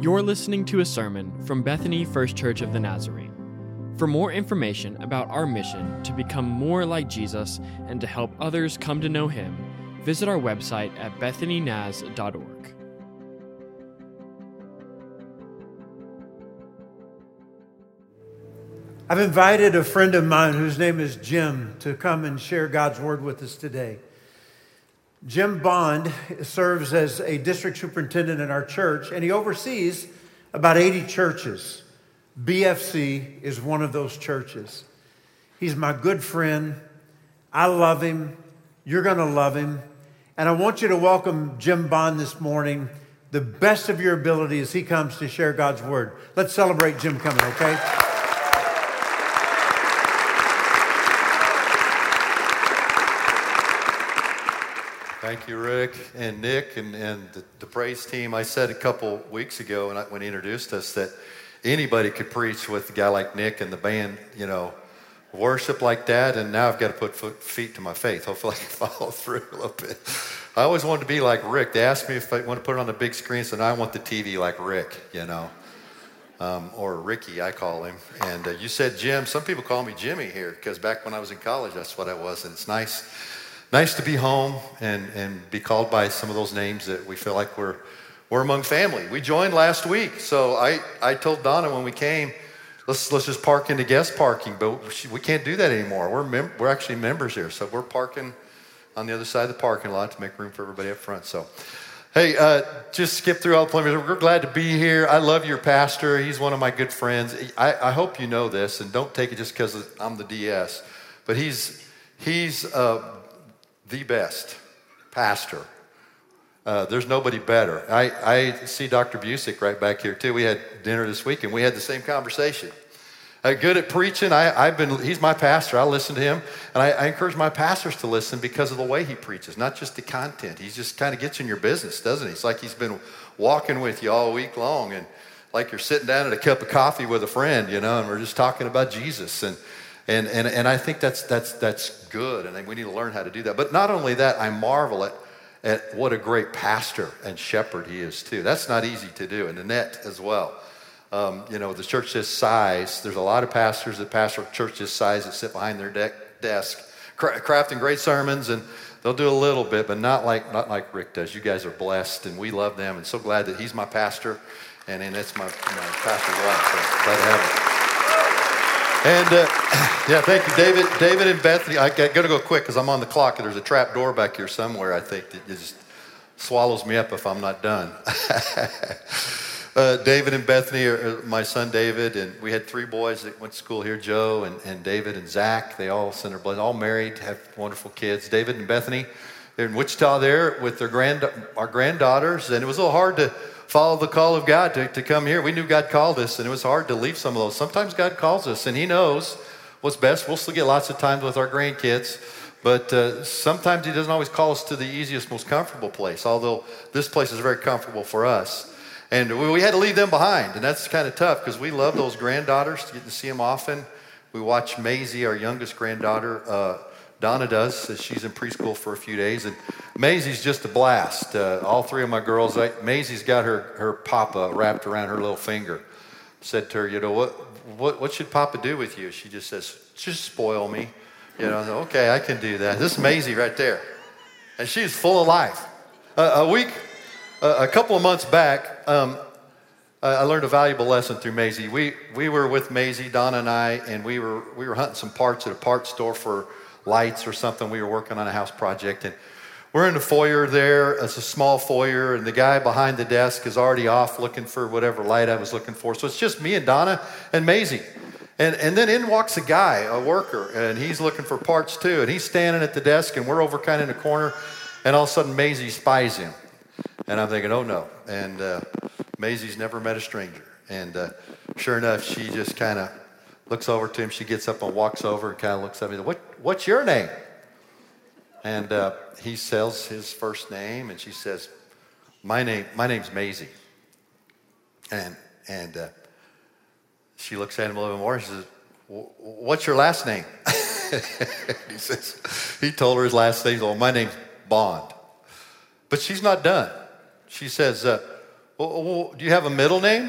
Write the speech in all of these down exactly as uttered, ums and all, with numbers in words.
You're listening to a sermon from Bethany First Church of the Nazarene. For more information about our mission to become more like Jesus and to help others come to know Him, visit our website at bethany naz dot org. I've invited a friend of mine whose name is Jim to come and share God's Word with us today. Jim Bond serves as a district superintendent in our church, and he oversees about eighty churches. B F C is one of those churches. He's my good friend. I love him. You're going to love him. And I want you to welcome Jim Bond this morning, the best of your ability as he comes to share God's Word. Let's celebrate Jim coming, okay? Thank you, Rick and Nick and, and the, the praise team. I said a couple weeks ago when, I, when he introduced us that anybody could preach with a guy like Nick and the band, you know, worship like that, and now I've got to put foot, feet to my faith. Hopefully I can follow through a little bit. I always wanted to be like Rick. They asked me if I want to put it on the big screen, so now I want the T V like Rick, you know, um, or Ricky, I call him. And uh, you said Jim. Some people call me Jimmy here because back when I was in college, that's what I was, and it's nice. Nice to be home and, and be called by some of those names that we feel like we're we're among family. We joined last week, so I, I told Donna when we came, let's let's just park into guest parking, but we can't do that anymore. We're mem- we're actually members here, so we're parking on the other side of the parking lot to make room for everybody up front. So, hey, uh, just skip through all the preliminaries. We're glad to be here. I love your pastor. He's one of my good friends. I, I hope you know this, and don't take it just because I'm the D S, but he's he's. Uh, the best pastor. Uh, there's nobody better. I, I see Doctor Busick right back here too. We had dinner this week and we had the same conversation. Uh, good at preaching. I, I've been. He's my pastor. I listen to him, and I, I encourage my pastors to listen because of the way he preaches, not just the content. He just kind of gets in your business, doesn't he? It's like he's been walking with you all week long, and like you're sitting down at a cup of coffee with a friend, you know, and we're just talking about Jesus. And And and and I think that's that's that's good, and we need to learn how to do that. But not only that, I marvel at at what a great pastor and shepherd he is too. That's not easy to do, and Annette as well. Um, you know, the church this size. There's a lot of pastors that pastor a church this size that sit behind their de- desk, cra- crafting great sermons, and they'll do a little bit, but not like not like Rick does. You guys are blessed, and we love them, and so glad that he's my pastor, and and that's my, my pastor's wife. So glad to have him. And uh, yeah, thank you, David. David and Bethany. I got to go quick because I'm on the clock. There's a trap door back here somewhere. I think that just swallows me up if I'm not done. uh, David and Bethany are my son David, and we had three boys that went to school here: Joe and, and David and Zach. They all sent their blood, all married, have wonderful kids. David and Bethany, they're in Wichita there with their grand our granddaughters, and it was a little hard to follow the call of God to, to come here. We knew God called us, and it was hard to leave some of those. Sometimes God calls us, and He knows what's best. We'll still get lots of times with our grandkids, but uh, sometimes He doesn't always call us to the easiest, most comfortable place, although this place is very comfortable for us. And we, we had to leave them behind, and that's kind of tough because we love those granddaughters, to get to see them often. We watch Maisie, our youngest granddaughter, uh, Donna does, as she's in preschool for a few days, and Maisie's just a blast. Uh, all three of my girls, I, Maisie's got her, her papa wrapped around her little finger. Said to her, you know, what, what what should Papa do with you? She just says, just spoil me. You know, okay, I can do that. This is Maisie right there. And she's full of life. Uh, a week, uh, a couple of months back, um, I learned a valuable lesson through Maisie. We we were with Maisie, Donna and I, and we were we were hunting some parts at a parts store for lights or something. We were working on a house project, and we're in the foyer there. It's a small foyer, and the guy behind the desk is already off looking for whatever light I was looking for. So it's just me and Donna and Maisie. And and then in walks a guy, a worker, and he's looking for parts too. And he's standing at the desk, and we're over kind of in the corner, and all of a sudden Maisie spies him. And I'm thinking, oh no. And uh, Maisie's never met a stranger. And uh, sure enough, she just kind of looks over to him. She gets up and walks over and kind of looks at me. What, what's your name? And uh, he says his first name, and she says, "My name, my name's Maisie." And and uh, she looks at him a little bit more. And she says, "What's your last name?" He says, he told her his last name. Oh, my name's Bond. But she's not done. She says, uh, well, well, do you have a middle name?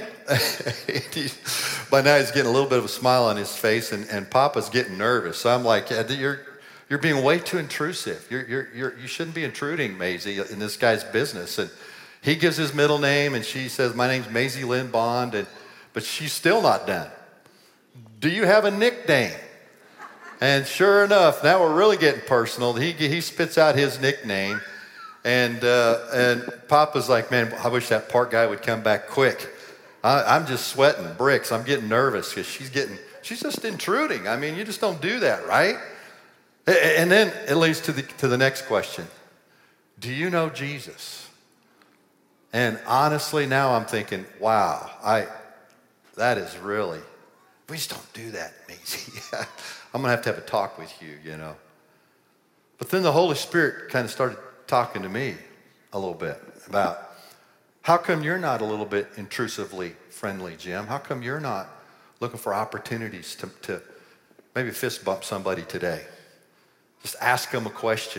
By now he's getting a little bit of a smile on his face, and, and Papa's getting nervous. So I'm like, yeah, you're you're being way too intrusive. You're, you're, you're, you shouldn't be intruding, Maisie, in this guy's business. And he gives his middle name, and she says, my name's Maisie Lynn Bond, and but she's still not done. Do you have a nickname? And sure enough, now we're really getting personal. He he spits out his nickname, and uh, and Papa's like, man, I wish that park guy would come back quick. I, I'm just sweating bricks. I'm getting nervous because she's getting she's just intruding. I mean, you just don't do that, right? And then it leads to the to the next question: do you know Jesus? And honestly, now I'm thinking, wow, I that is really. We just don't do that, Maisie. I'm going to have to have a talk with you, you know. But then the Holy Spirit kind of started talking to me a little bit about how come you're not a little bit intrusively friendly, Jim? How come you're not looking for opportunities to, to maybe fist bump somebody today? Just ask them a question.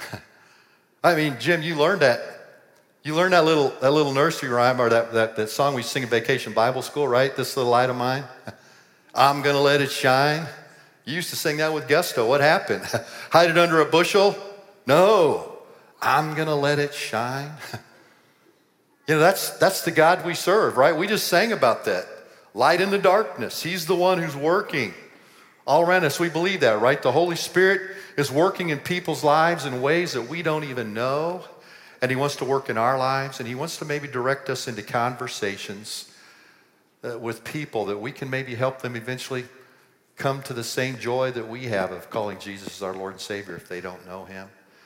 I mean, Jim, you learned that. You learned that little that little nursery rhyme or that, that, that song we sing in Vacation Bible School, right? This little light of mine. I'm going to let it shine. You used to sing that with gusto. What happened? Hide it under a bushel? No. I'm going to let it shine. You know, that's that's the God we serve, right? We just sang about that. Light in the darkness. He's the one who's working all around us. We believe that, right? The Holy Spirit is working in people's lives in ways that we don't even know. And he wants to work in our lives. And he wants to maybe direct us into conversations Uh, with people that we can maybe help them eventually come to the same joy that we have of calling Jesus as our Lord and Savior if they don't know him.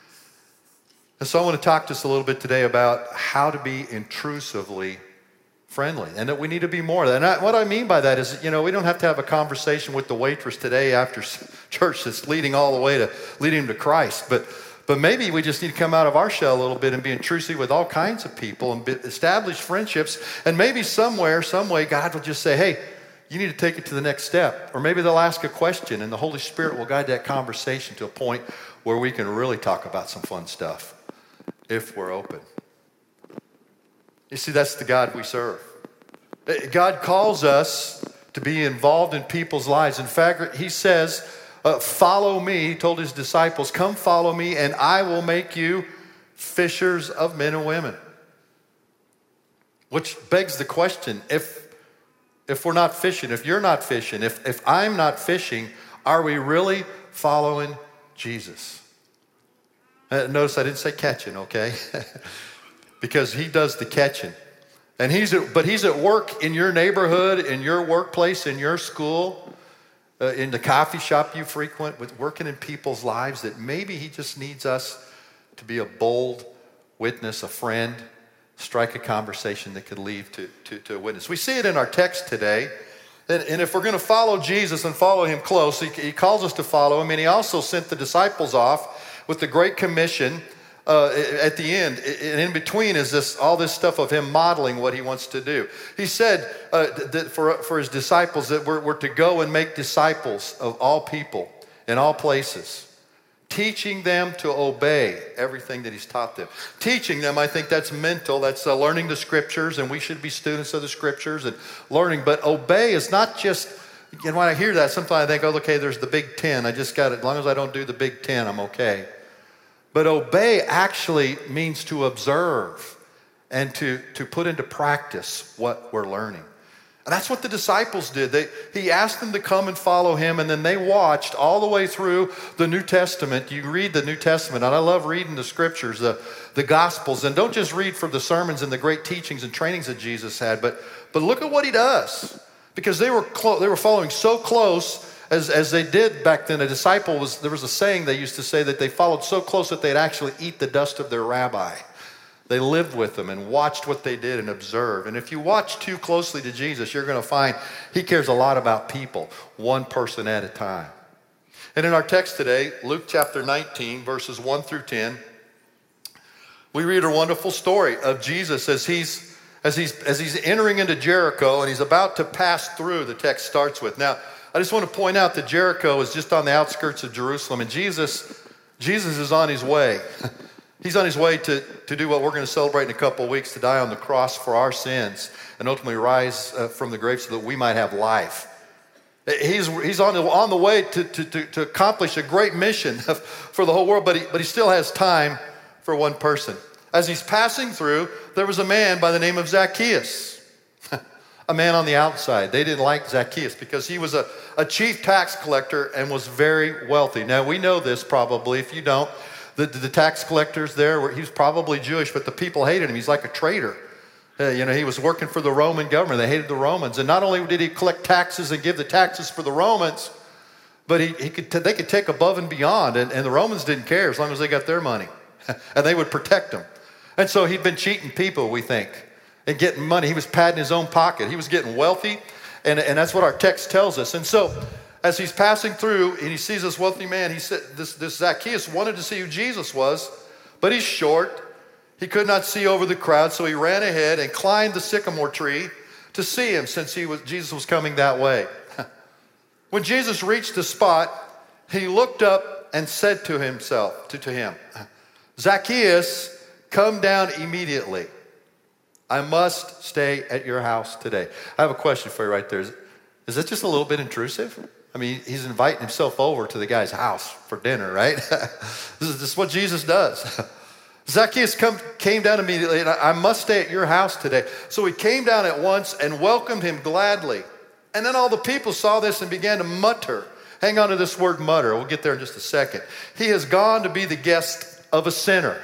And so I want to talk to us a little bit today about how to be intrusively friendly and that we need to be more. And I, what I mean by that is, you know, we don't have to have a conversation with the waitress today after church that's leading all the way to leading them to Christ. But But maybe we just need to come out of our shell a little bit and be intrusive with all kinds of people and establish friendships. And maybe somewhere, some way, God will just say, hey, you need to take it to the next step. Or maybe they'll ask a question and the Holy Spirit will guide that conversation to a point where we can really talk about some fun stuff if we're open. You see, that's the God we serve. God calls us to be involved in people's lives. In fact, he says, Uh, follow me, he told his disciples, come follow me and I will make you fishers of men and women. Which begs the question, if if we're not fishing, if you're not fishing, if, if I'm not fishing, are we really following Jesus? Uh, notice I didn't say catching, okay? Because he does the catching. And he's at, but he's at work in your neighborhood, in your workplace, in your school. Uh, in the coffee shop you frequent, with working in people's lives, that maybe he just needs us to be a bold witness, a friend, strike a conversation that could lead to, to, to a witness. We see it in our text today. And, and if we're going to follow Jesus and follow him close, he, he calls us to follow him. And he also sent the disciples off with the Great Commission uh, at the end. And in between is this all this stuff of him modeling what he wants to do. He said uh, that for, for his disciples that we're, we're to go and make disciples of all people in all places, teaching them to obey everything that he's taught them. Teaching them, I think that's mental. That's uh, learning the scriptures, and we should be students of the scriptures and learning. But obey is not just, and when I hear that, sometimes I think, oh, okay, there's the Big Ten. I just got it. As long as I don't do the Big Ten, I'm okay. But obey actually means to observe and to, to put into practice what we're learning. And that's what the disciples did. They, he asked them to come and follow him, and then they watched all the way through the New Testament. You read the New Testament, and I love reading the scriptures, the, the Gospels. And don't just read from the sermons and the great teachings and trainings that Jesus had, but, but look at what he does. Because they were, clo- they were following so close As, as they did back then. A disciple was, there was a saying they used to say that they followed so close that they'd actually eat the dust of their rabbi. They lived with them and watched what they did and observed. And if you watch too closely to Jesus, you're going to find he cares a lot about people, one person at a time. And in our text today, Luke chapter nineteen, verses one through ten, we read a wonderful story of Jesus as he's, as he's, as he's entering into Jericho and he's about to pass through, the text starts with. Now, I just want to point out that Jericho is just on the outskirts of Jerusalem, and Jesus, Jesus is on his way. He's on his way to, to do what we're going to celebrate in a couple of weeks, to die on the cross for our sins and ultimately rise uh, from the grave so that we might have life. He's, he's on, the, on the way to, to, to, to accomplish a great mission for the whole world, but he, but he still has time for one person. As he's passing through, there was a man by the name of Zacchaeus, a man on the outside. They didn't like Zacchaeus because he was a, a chief tax collector and was very wealthy. Now, we know this probably. If you don't, the, the tax collectors there, were, he was probably Jewish, but the people hated him. He's like a traitor. Uh, you know, he was working for the Roman government. They hated the Romans. And not only did he collect taxes and give the taxes for the Romans, but he, he could t- they could take above and beyond. And, and the Romans didn't care as long as they got their money. And they would protect them. And so he'd been cheating people, we think, and getting money. He was padding his own pocket. He was getting wealthy. And, and that's what our text tells us. And so as he's passing through and he sees this wealthy man, he said, this, this Zacchaeus wanted to see who Jesus was, but he's short. He could not see over the crowd, so he ran ahead and climbed the sycamore tree to see him, since he was, Jesus was coming that way. When Jesus reached the spot, he looked up and said to himself, to, to him, Zacchaeus, come down immediately. I must stay at your house today. I have a question for you right there. Is, is that just a little bit intrusive? I mean, he's inviting himself over to the guy's house for dinner, right? this, is, this is what Jesus does. Zacchaeus come, came down immediately, and I, I must stay at your house today. So he came down at once and welcomed him gladly. And then all the people saw this and began to mutter. Hang on to this word mutter. We'll get there in just a second. He has gone to be the guest of a sinner.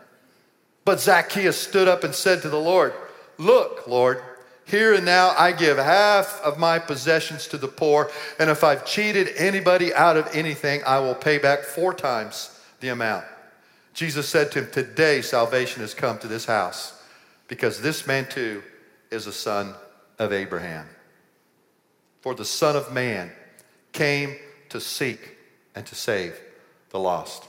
But Zacchaeus stood up and said to the Lord, look, Lord, here and now I give half of my possessions to the poor, and if I've cheated anybody out of anything, I will pay back four times the amount. Jesus said to him, today salvation has come to this house, because this man too is a son of Abraham. For the Son of Man came to seek and to save the lost.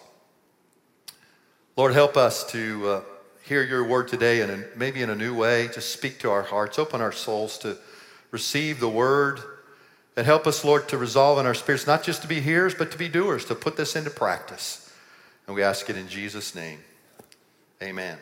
Lord, help us to uh, hear your word today, and maybe in a new way. Just speak to our hearts, open our souls to receive the word, and help us, Lord, to resolve in our spirits, not just to be hearers, but to be doers, to put this into practice. And we ask it in Jesus' name. Amen.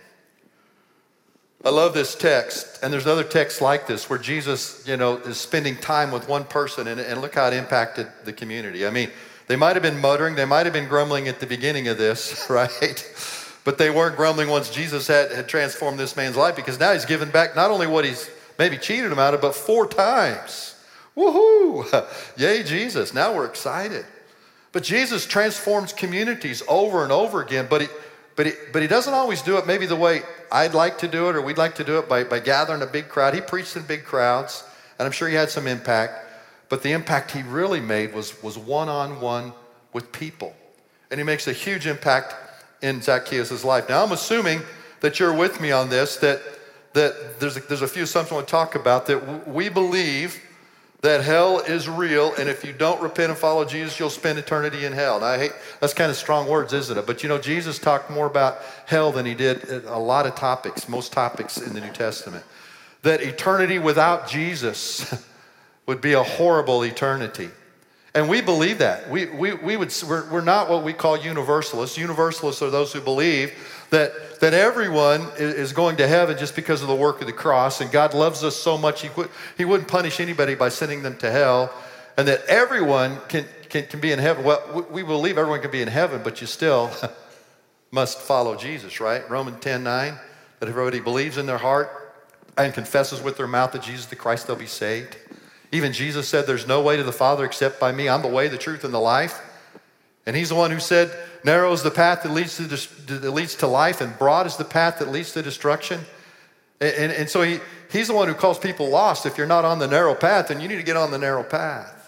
I love this text, and there's another text like this where Jesus, you know, is spending time with one person, and, and look how it impacted the community. I mean, they might have been muttering, they might have been grumbling at the beginning of this, right? But they weren't grumbling once Jesus had, had transformed this man's life, because now he's given back not only what he's maybe cheated him out of, but four times. Woohoo! Yay, Jesus. Now we're excited. But Jesus transforms communities over and over again, but he, but he, but he doesn't always do it maybe the way I'd like to do it, or we'd like to do it by, by gathering a big crowd. He preached in big crowds, and I'm sure he had some impact, but the impact he really made was, was one-on-one with people. And he makes a huge impact in Zacchaeus' life. Now, I'm assuming that you're with me on this, that, that there's, a, there's a few assumptions I want to talk about, that we believe that hell is real, and if you don't repent and follow Jesus, you'll spend eternity in hell. Now, I hate, that's kind of strong words, isn't it? But you know, Jesus talked more about hell than he did a lot of topics, most topics in the New Testament. That eternity without Jesus would be a horrible eternity. And we believe that. We, we, we would, we're, we're not what we call universalists. Universalists are those who believe that, that everyone is going to heaven just because of the work of the cross, and God loves us so much he, would, he wouldn't punish anybody by sending them to hell, and that everyone can, can, can be in heaven. Well, we believe everyone can be in heaven, but you still must follow Jesus, right? Romans ten nine, that if everybody believes in their heart and confesses with their mouth that Jesus is the Christ, they'll be saved. Even Jesus said, there's no way to the Father except by me. I'm the way, the truth, and the life. And he's the one who said, narrow is the path that leads to, that leads to life, and broad is the path that leads to destruction. And, and, and so he, he's the one who calls people lost. If you're not on the narrow path, then you need to get on the narrow path.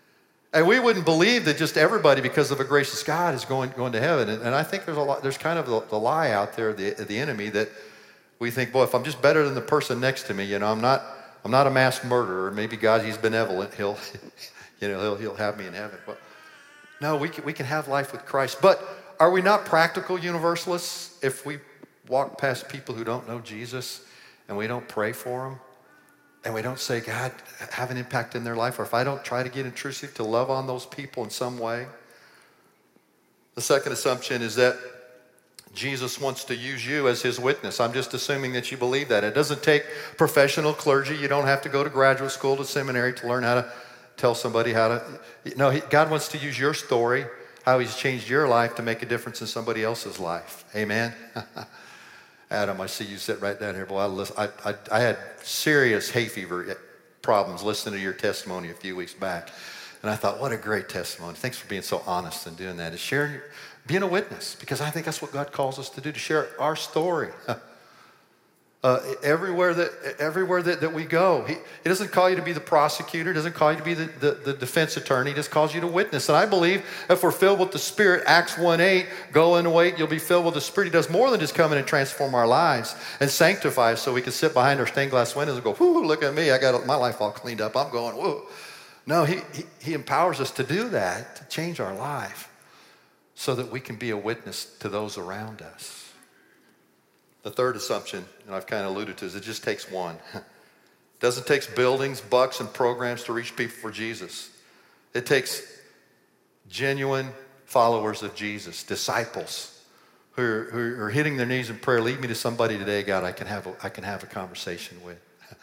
And we wouldn't believe that just everybody, because of a gracious God, is going, going to heaven. And, and I think there's a lot, there's kind of the, the lie out there, the, the enemy, that we think, boy, if I'm just better than the person next to me, you know, I'm not... I'm not a mass murderer. Maybe God, he's benevolent. He'll, you know, he'll, he'll have me in heaven. Well, no, we can, we can have life with Christ. But are we not practical universalists if we walk past people who don't know Jesus and we don't pray for them and we don't say, God, have an impact in their life? Or if I don't try to get intrusive to love on those people in some way? The second assumption is that Jesus wants to use you as his witness. I'm just assuming that you believe that. It doesn't take professional clergy. You don't have to go to graduate school, to seminary to learn how to tell somebody how to. No, he, God wants to use your story, how he's changed your life to make a difference in somebody else's life. Amen? Adam, I see you sit right down here. Boy, I, listen, I, I, I had serious hay fever problems listening to your testimony a few weeks back. And I thought, what a great testimony. Thanks for being so honest and doing that. Is sharing your, being a witness, because I think that's what God calls us to do, to share our story. Uh, everywhere that everywhere that, that we go. He, he doesn't call you to be the prosecutor. He doesn't call you to be the, the, the defense attorney. He just calls you to witness. And I believe if we're filled with the Spirit, Acts one eight, go and wait, you'll be filled with the Spirit. He does more than just come in and transform our lives and sanctify us so we can sit behind our stained glass windows and go, whoo, look at me. I got my life all cleaned up. I'm going, whoa. No, he, he, he empowers us to do that, to change our life so that we can be a witness to those around us. The third assumption, and I've kind of alluded to, is it just takes one. It doesn't take buildings, bucks, and programs to reach people for Jesus. It takes genuine followers of Jesus, disciples who are, who are hitting their knees in prayer. Lead me to somebody today, God, I can have a, I can have a conversation with.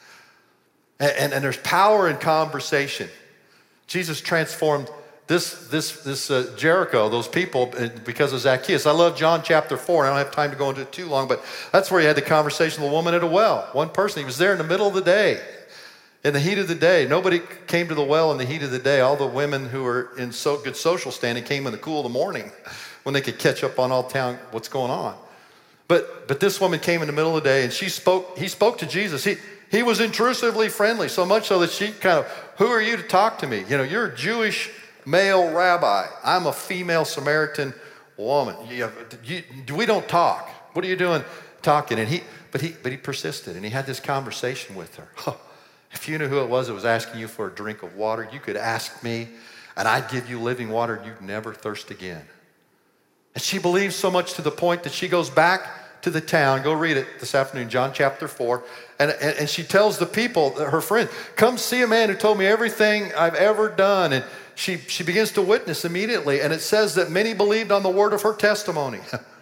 And, and, and there's power in conversation. Jesus transformed This this this uh, Jericho, those people, because of Zacchaeus. I love John chapter four. I don't have time to go into it too long, but that's where he had the conversation with the woman at a well. One person, he was there in the middle of the day, in the heat of the day. Nobody came to the well in the heat of the day. All the women who were in so good social standing came in the cool of the morning when they could catch up on all town what's going on. But but this woman came in the middle of the day, and she spoke. He spoke to Jesus. He he was intrusively friendly, so much so that she kind of, who are you to talk to me? You know, you're a Jewish male rabbi. I'm a female Samaritan woman. You, you, we don't talk. What are you doing talking? And he, but he, but he persisted, and he had this conversation with her. Oh, if you knew who it was that was asking you for a drink of water, you could ask me, and I'd give you living water, and you'd never thirst again. And she believes so much to the point that she goes back to the town. Go read it this afternoon, John chapter four. And, and, and she tells the people, her friends, come see a man who told me everything I've ever done. And she, she begins to witness immediately. And it says that many believed on the word of her testimony.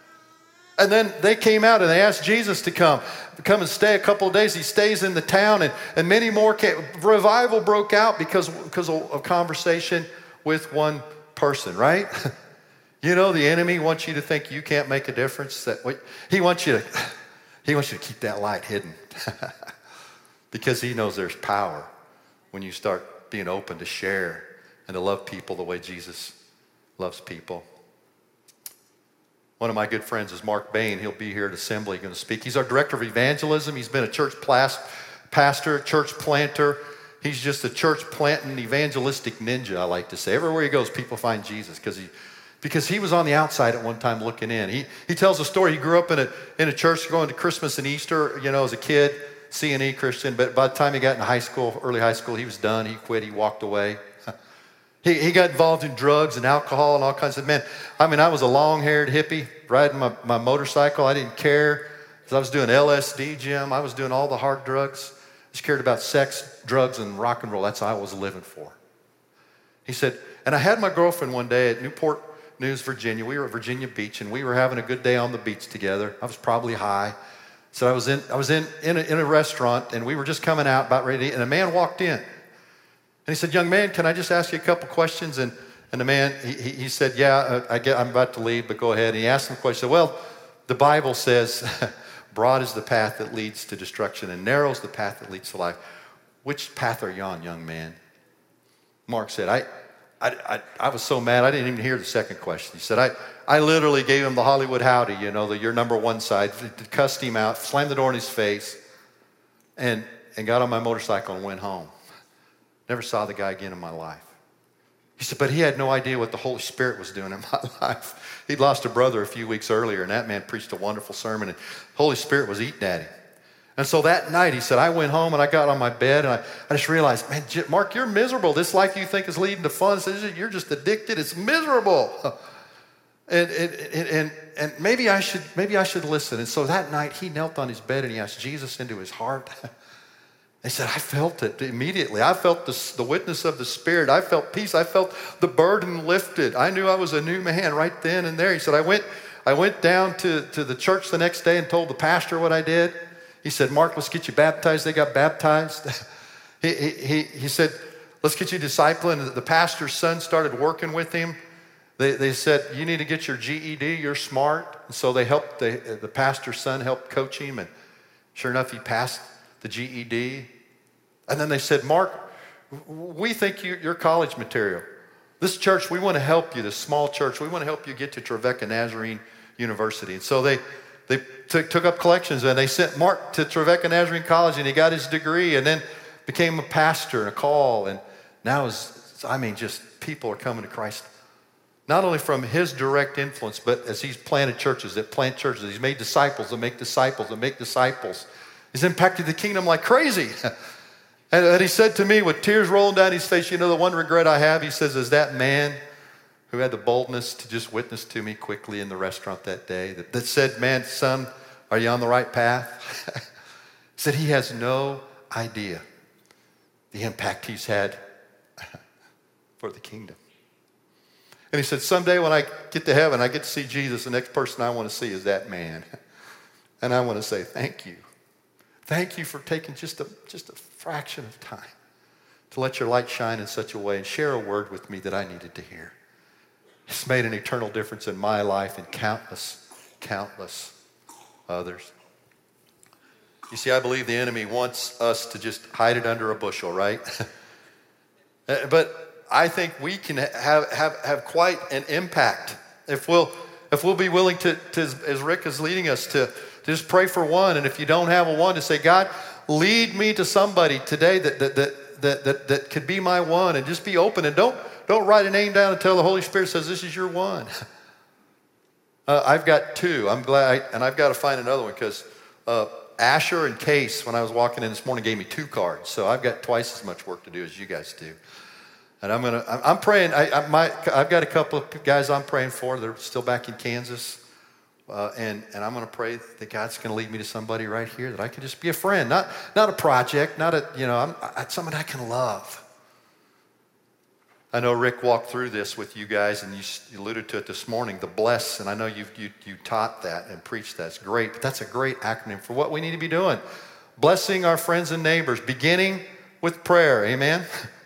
And then they came out and they asked Jesus to come, come and stay a couple of days. He stays in the town, and, and many more came. Revival broke out because, because of a conversation with one person, right? You know, the enemy wants you to think you can't make a difference. That he wants you to, he wants you to keep that light hidden, because he knows there's power when you start being open to share and to love people the way Jesus loves people. One of my good friends is Mark Bain. He'll be here at Assembly going to speak. He's our director of evangelism. He's been a church pastor, church planter. He's just a church planting evangelistic ninja, I like to say. Everywhere he goes, people find Jesus because he. Because he was on the outside at one time looking in. He he tells a story. He grew up in a in a church going to Christmas and Easter, you know, as a kid, C and E Christian. But by the time he got into high school, early high school, he was done. He quit. He walked away. he he got involved in drugs and alcohol and all kinds of, man. I mean, I was a long-haired hippie riding my, my motorcycle. I didn't care because I was doing L S D, Jim. I was doing all the hard drugs. I just cared about sex, drugs, and rock and roll. That's all I was living for. He said, and I had my girlfriend one day at Newport News, Virginia. We were at Virginia Beach, and we were having a good day on the beach together. I was probably high. So I was in I was in, in, a, in a restaurant, and we were just coming out, about ready to eat, and a man walked in. And he said, young man, can I just ask you a couple questions? And, and the man, he, he said, yeah, uh, I get, I'm about to leave, but go ahead. And he asked him a question. He said, well, the Bible says, broad is the path that leads to destruction, and narrow is the path that leads to life. Which path are you on, young man? Mark said, I... I, I, I was so mad, I didn't even hear the second question. He said, I, I literally gave him the Hollywood howdy, you know, the your number one side, cussed him out, slammed the door in his face, and, and got on my motorcycle and went home. Never saw the guy again in my life. He said, but he had no idea what the Holy Spirit was doing in my life. He'd lost a brother a few weeks earlier, and that man preached a wonderful sermon, and the Holy Spirit was eating at him. And so that night, he said, I went home and I got on my bed and I, I just realized, man, Mark, you're miserable. This life you think is leading to fun, says you're just addicted. It's miserable. And, and, and, and maybe I should, maybe I should listen. And so that night he knelt on his bed and he asked Jesus into his heart. He said, I felt it immediately. I felt the, the witness of the Spirit. I felt peace. I felt the burden lifted. I knew I was a new man right then and there. He said, I went, I went down to, to the church the next day and told the pastor what I did. He said, Mark, let's get you baptized. They got baptized. he, he, he said, let's get you discipling. And the pastor's son started working with him. They, they said, you need to get your G E D. You're smart. And so they helped, the, the pastor's son helped coach him. And sure enough, he passed the G E D. And then they said, Mark, we think you, you're college material. This church, we want to help you, this small church, we want to help you get to Trevecca Nazarene University. And so they, they took, took up collections, and they sent Mark to Trevecca Nazarene College, and he got his degree, and then became a pastor and a call. And now, is, I mean, just people are coming to Christ, not only from his direct influence, but as he's planted churches that plant churches. He's made disciples that make disciples that make disciples. He's impacted the kingdom like crazy. And he said to me with tears rolling down his face, you know, the one regret I have, he says, is that man who had the boldness to just witness to me quickly in the restaurant that day, that, that said, man, son, are you on the right path? He said he has no idea the impact he's had for the kingdom. And he said, someday when I get to heaven, I get to see Jesus, the next person I want to see is that man. And I want to say, thank you. Thank you for taking just a, just a fraction of time to let your light shine in such a way and share a word with me that I needed to hear. It's made an eternal difference in my life and countless, countless others. You see, I believe the enemy wants us to just hide it under a bushel, right? But I think we can have, have, have quite an impact if we'll, if we'll be willing to, to, as Rick is leading us, to just pray for one. And if you don't have a one, to say, God, lead me to somebody today that that that that that, that could be my one, and just be open. And don't don't write a name down until the Holy Spirit says this is your one. Uh, I've got two. I'm glad, I, and I've got to find another one because uh, Asher and Case, when I was walking in this morning, gave me two cards. So I've got twice as much work to do as you guys do. And I'm gonna. I'm praying. I, I my, I've got a couple of guys I'm praying for. They're still back in Kansas. Uh, and, and I'm going to pray that God's going to lead me to somebody right here that I can just be a friend, not, not a project, not a, you know, I'm, I, someone I can love. I know Rick walked through this with you guys, and you, you alluded to it this morning, the bless, and I know you've, you you taught that and preached that. It's great, but that's a great acronym for what we need to be doing. Blessing our friends and neighbors, beginning with prayer, amen?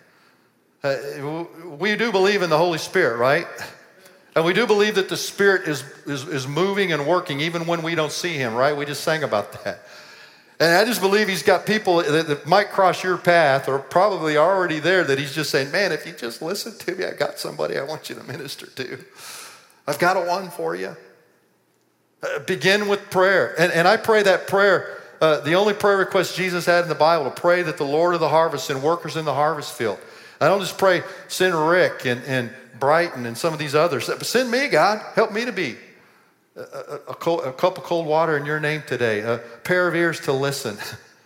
Uh, we do believe in the Holy Spirit, right? And we do believe that the Spirit is, is, is moving and working even when we don't see Him, right? We just sang about that. And I just believe He's got people that, that might cross your path or probably already there that He's just saying, man, if you just listen to me, I got somebody I want you to minister to. I've got a one for you. Uh, begin with prayer. And, and I pray that prayer, uh, the only prayer request Jesus had in the Bible, to pray that the Lord of the harvest send workers in the harvest field. I don't just pray, send Rick and, and Brighton and some of these others. But send me, God. Help me to be a, a, a, cold, a cup of cold water in your name today, a pair of ears to listen.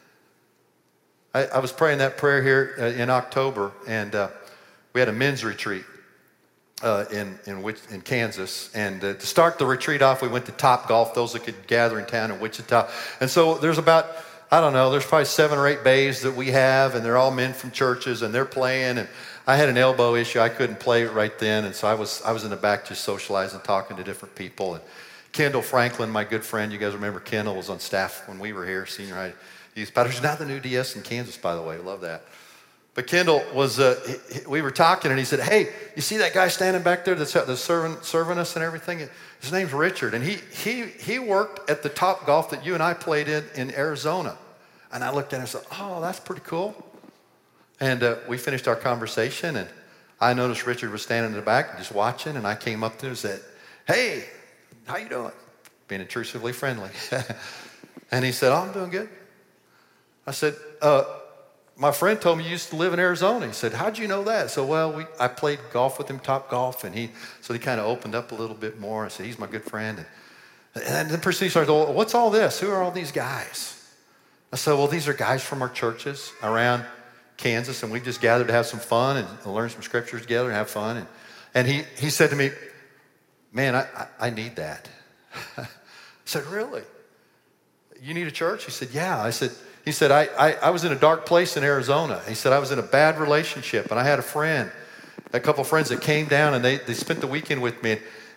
I, I was praying that prayer here uh, in October, and uh, we had a men's retreat uh, in, in, in Kansas. And uh, to start the retreat off, we went to Top Golf, those that could gather in town in Wichita. And so there's about, I don't know, there's probably seven or eight bays that we have, and they're all men from churches, and they're playing. And I had an elbow issue. I couldn't play it right then, and so I was I was in the back just socializing, talking to different people. And Kendall Franklin, my good friend, you guys remember Kendall, was on staff when we were here, senior high youth pastor. He's now the new D S in Kansas, by the way. Love that. But Kendall was, uh, he, we were talking, and he said, hey, you see that guy standing back there that's, that's serving, serving us and everything? His name's Richard, and he he he worked at the Top Golf that you and I played in in Arizona. And I looked at him and said, oh, that's pretty cool. And uh, we finished our conversation, and I noticed Richard was standing in the back just watching, and I came up to him and said, hey, how you doing? Being intrusively friendly. And he said, oh, I'm doing good. I said, uh, my friend told me you used to live in Arizona. He said, how'd you know that? So, well, we, I played golf with him, Top Golf, and he, so he kind of opened up a little bit more. I said, he's my good friend. And, and then pretty soon he started, well, what's all this? Who are all these guys? I said, well, these are guys from our churches around Kansas, and we just gathered to have some fun and learn some scriptures together and have fun. And, and he, he said to me, man, I, I, I need that. I said, really? You need a church? He said, yeah. I said, he said, I, I, I was in a dark place in Arizona. He said, I was in a bad relationship, and I had a friend, a couple of friends that came down, and they, they spent the weekend with me. And,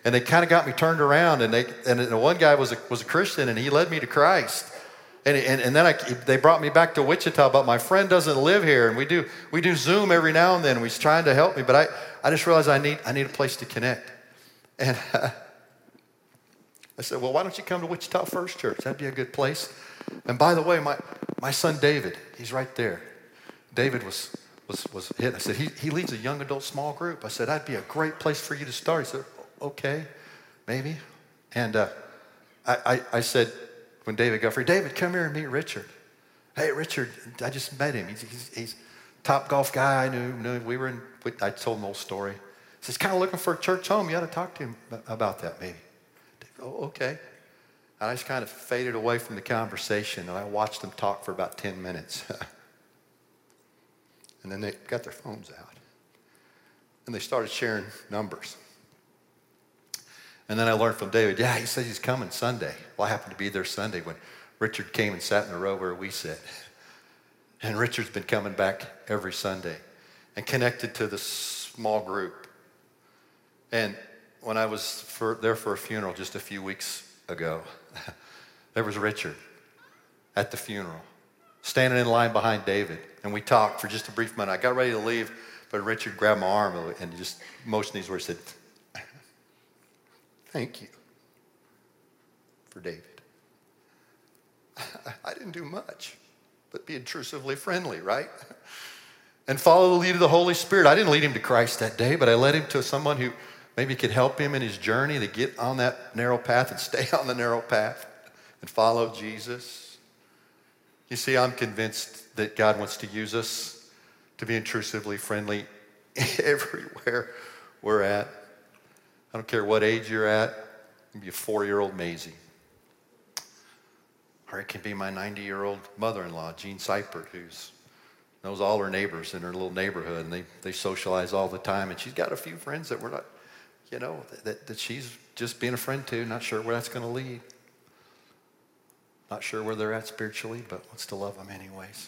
and they kind of got me turned around. And they and the one guy was a, was a Christian, and he led me to Christ. And and, and then I, they brought me back to Wichita. But my friend doesn't live here, and we do we do Zoom every now and then. And he's trying to help me, but I, I just realized I need I need a place to connect. And uh, I said, well, why don't you come to Wichita First Church? That'd be a good place. And by the way, my my son David, he's right there. David was. was was hit. I said, he, he leads a young adult small group. I said, that'd be a great place for you to start. He said, okay, maybe. And uh, I, I, I said, when David got free, David, come here and meet Richard. Hey, Richard, I just met him. He's, he's, he's top golf guy. I knew, knew we were in, I told him the whole story. He says, kind of looking for a church home. You ought to talk to him about that, maybe. David, oh, okay. And I just kind of faded away from the conversation, and I watched them talk for about ten minutes. And then they got their phones out. And they started sharing numbers. And then I learned from David, yeah, he says he's coming Sunday. Well, I happened to be there Sunday when Richard came and sat in the row where we sit. And Richard's been coming back every Sunday and connected to the small group. And when I was for, there for a funeral just a few weeks ago, there was Richard at the funeral, standing in line behind David. And we talked for just a brief minute. I got ready to leave, but Richard grabbed my arm and just motioned these words, said, thank you for David. I didn't do much, but be intrusively friendly, right? And follow the lead of the Holy Spirit. I didn't lead him to Christ that day, but I led him to someone who maybe could help him in his journey to get on that narrow path and stay on the narrow path and follow Jesus. You see, I'm convinced that God wants to use us to be intrusively friendly everywhere we're at. I don't care what age you're at. You can be a four-year-old Maisie. Or it can be my ninety-year-old mother-in-law, Jean Seipert, who knows all her neighbors in her little neighborhood, and they, they socialize all the time. And she's got a few friends that we're not, you know, that, that she's just being a friend to, not sure where that's going to lead. Not sure where they're at spiritually, but wants to love them anyways.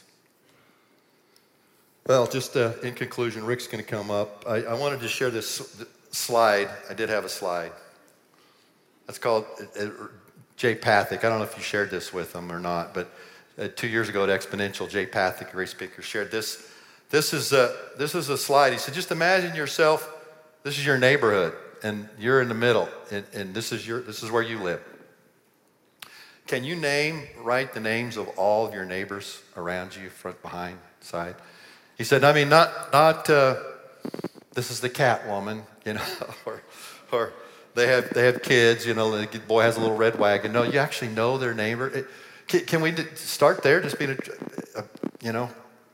Well, just uh, in conclusion, Rick's going to come up. I, I wanted to share this slide. I did have a slide. That's called uh, Jay Pathak. I don't know if you shared this with him or not, but uh, two years ago at Exponential, Jay Pathak, a great speaker, shared this. This is a, this is a slide. He said, just imagine yourself, this is your neighborhood, and you're in the middle, and, and this is your this is where you live. Can you name, write the names of all of your neighbors around you, front, behind, side? He said, I mean, not, not uh, this is the cat woman, you know, or, or they have they have kids, you know, the boy has a little red wagon. No, you actually know their neighbor. It, can, can we start there, just being, a, a, you know,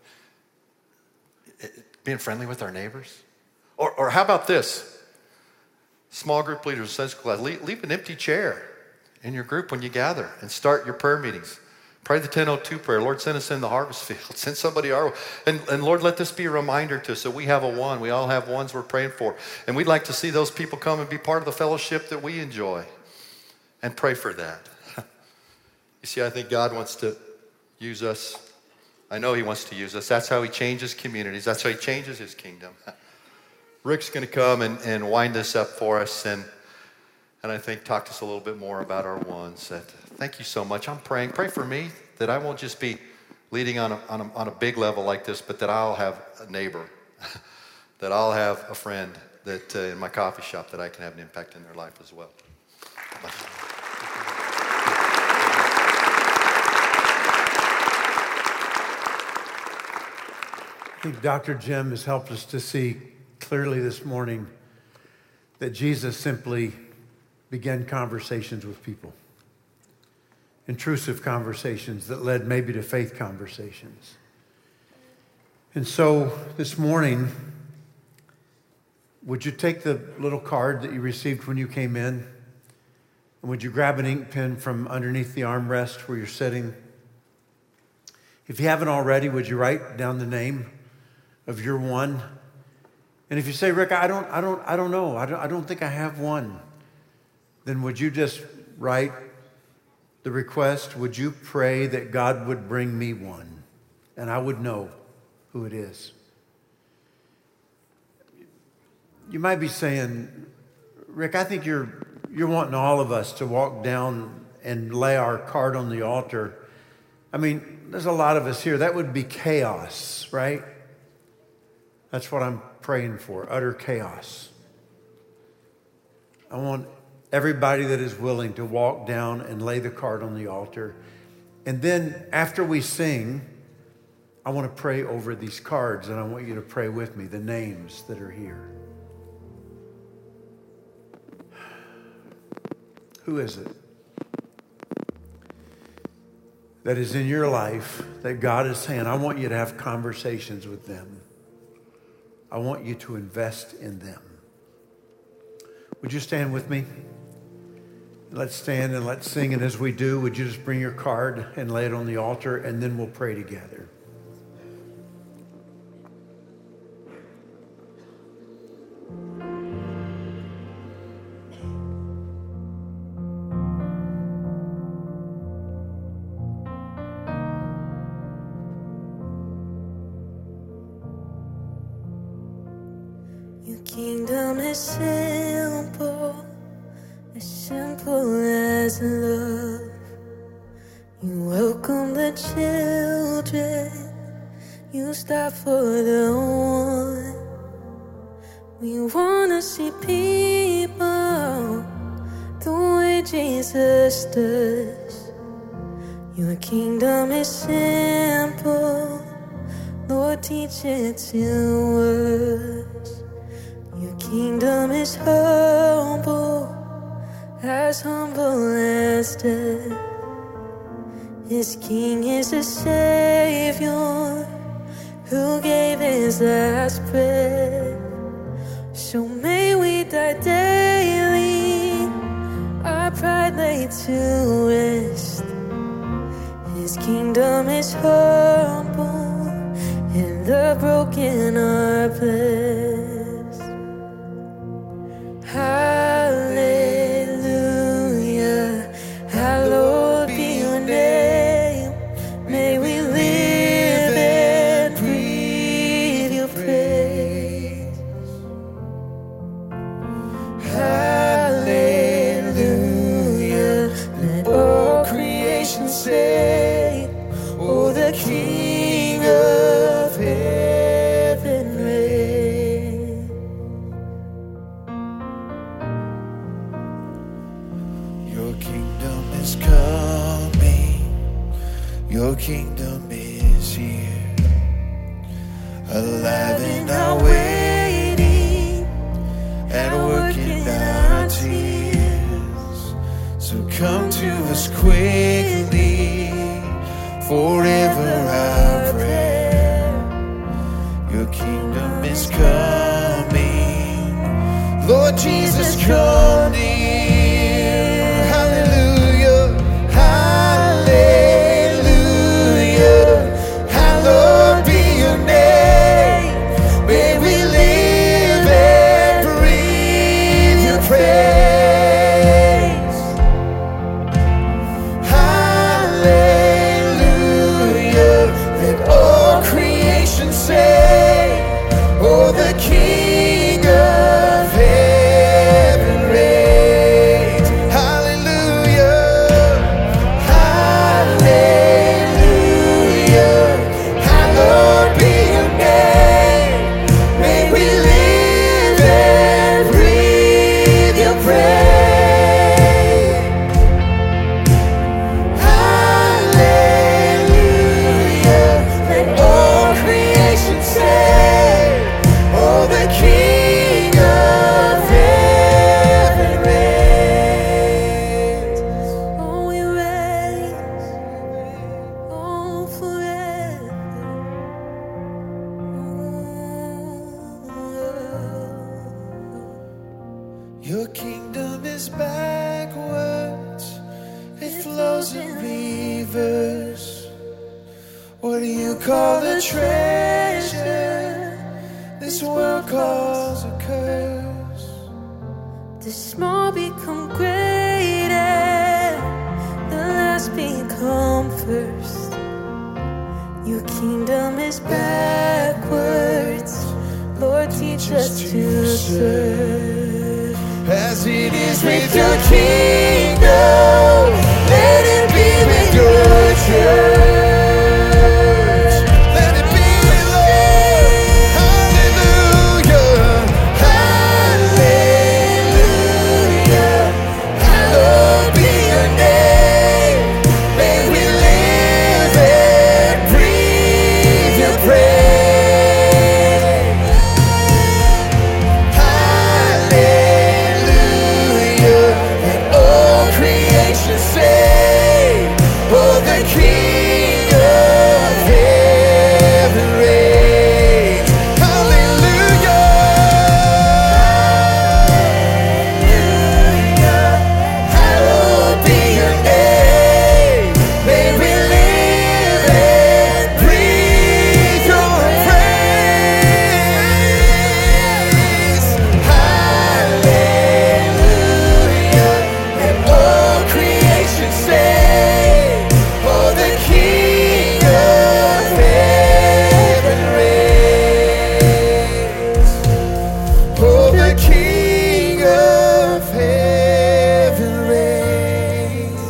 being friendly with our neighbors? Or, or how about this? Small group leaders, Sunday school class, leave, leave an empty chair in your group when you gather and start your prayer meetings. Pray the ten oh two prayer. Lord, send us in the harvest field. Send somebody our way. And, and Lord, let this be a reminder to us that we have a one. We all have ones we're praying for. And we'd like to see those people come and be part of the fellowship that we enjoy. And pray for that. You see, I think God wants to use us. I know he wants to use us. That's how he changes communities. That's how he changes his kingdom. Rick's going to come and, and wind this up for us. And And I think talk to us a little bit more about our ones. That, thank you so much. I'm praying. Pray for me that I won't just be leading on a, on a, on a big level like this, but that I'll have a neighbor, that I'll have a friend that uh, in my coffee shop that I can have an impact in their life as well. I think Doctor Jim has helped us to see clearly this morning that Jesus simply began conversations with people. Intrusive conversations that led maybe to faith conversations. And so this morning, would you take the little card that you received when you came in, and would you grab an ink pen from underneath the armrest where you're sitting? If you haven't already, would you write down the name of your one? And if you say, Rick, I don't, I don't, I don't know, I don't, I don't think I have one, then would you just write the request? Would you pray that God would bring me one, and I would know who it is? You might be saying, Rick, I think you're you're wanting all of us to walk down and lay our card on the altar. I mean, there's a lot of us here. That would be chaos, right? That's what I'm praying for, utter chaos. I want everybody that is willing to walk down and lay the card on the altar. And then after we sing, I want to pray over these cards, and I want you to pray with me, the names that are here. Who is it that is in your life that God is saying, I want you to have conversations with them. I want you to invest in them. Would you stand with me? Let's stand and let's sing. And as we do, would you just bring your card and lay it on the altar, and then we'll pray together. Your kingdom is simple, as simple as love. You welcome the children, you stop for the one. We wanna see people the way Jesus does. Your kingdom is simple, Lord, teach it to us. Your kingdom is humble, as humble as death. His king is a savior who gave his last breath. So may we die daily, our pride laid to rest. His kingdom is humble, and the broken are blessed. Hallelujah, hallowed be your name. May we live and breathe your praise. Hallelujah, let all creation say, oh, the King of heaven reigns. Your kingdom is coming, your kingdom is here, alive in our waiting and working our tears. So come to us quickly, forever our prayer. Your kingdom is coming, Lord Jesus, come near. Hallelujah, hallelujah, hallowed be your name. May we live and breathe your praise. Hallelujah, let all creation say, oh, the King of heaven reigns. Hallelujah, hallelujah, hallowed be your name. May we live and breathe your praise. Hallelujah, let all creation say, oh, the King of heaven reigns. Oh, we reign, oh, forever. Your kingdom is backwards, it flows in reverse. What do you call a treasure this world calls a curse? The small become great and the last become first. Your kingdom is backwards, Lord, teach us to serve. As as it is with your kingdom. Let it be with your church. Let it be, Lord. Hallelujah. Hallelujah. Hallowed be your name. May we live and breathe your praise. Hallelujah. And all creation say, oh, the King of heaven reigns. Hallelujah. Hallowed be your name. May we live and breathe your praise. Hallelujah. And all creation say, oh, the King of heaven reigns. Oh, the King of heaven reigns.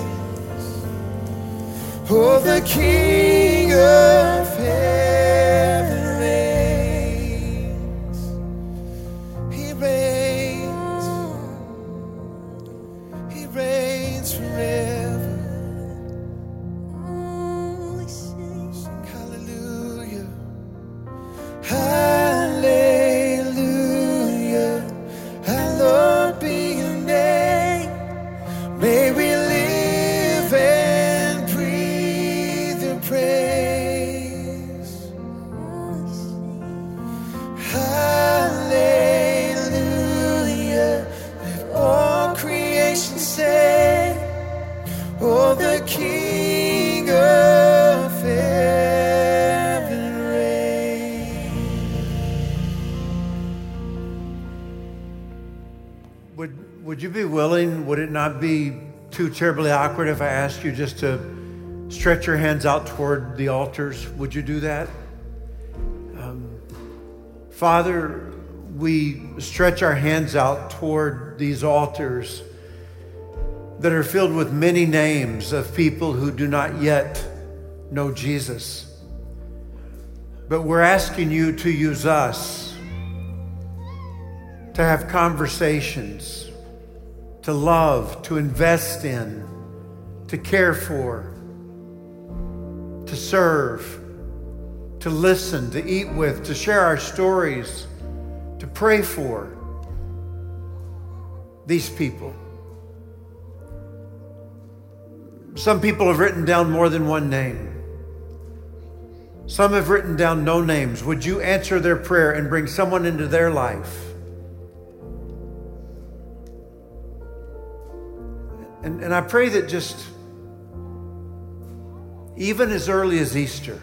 Oh, the King of heaven reigns. He reigns. He reigns forever. Sing hallelujah. Hallelujah. Hallowed be your name. May we live and breathe your praise. Hallelujah. Let all creation say, oh, the King of heaven reigns. Would, would you be willing, would it not be too terribly awkward if I asked you just to stretch your hands out toward the altars? Would you do that? Um, Father, we stretch our hands out toward these altars that are filled with many names of people who do not yet know Jesus. But we're asking you to use us to have conversations, to love, to invest in, to care for, to serve, to listen, to eat with, to share our stories, to pray for these people. Some people have written down more than one name. Some have written down no names. Would you answer their prayer and bring someone into their life? And, and I pray that just even as early as Easter,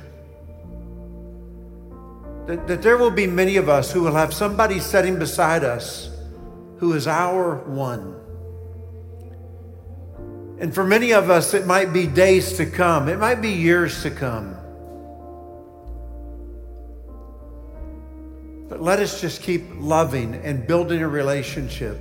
that, that there will be many of us who will have somebody sitting beside us who is our one. And for many of us, it might be days to come. It might be years to come. But let us just keep loving and building a relationship.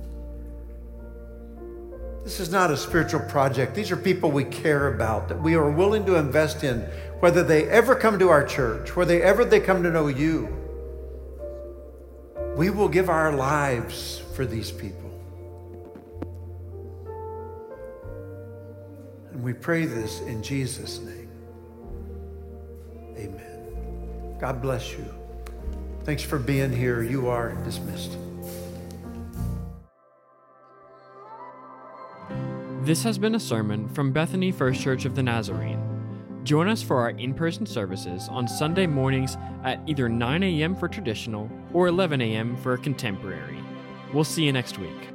This is not a spiritual project. These are people we care about, that we are willing to invest in, whether they ever come to our church, whether ever they come to know you. We will give our lives for these people. And we pray this in Jesus' name. Amen. God bless you. Thanks for being here. You are dismissed. This has been a sermon from Bethany First Church of the Nazarene. Join us for our in-person services on Sunday mornings at either nine a.m. for traditional or eleven a.m. for a contemporary. We'll see you next week.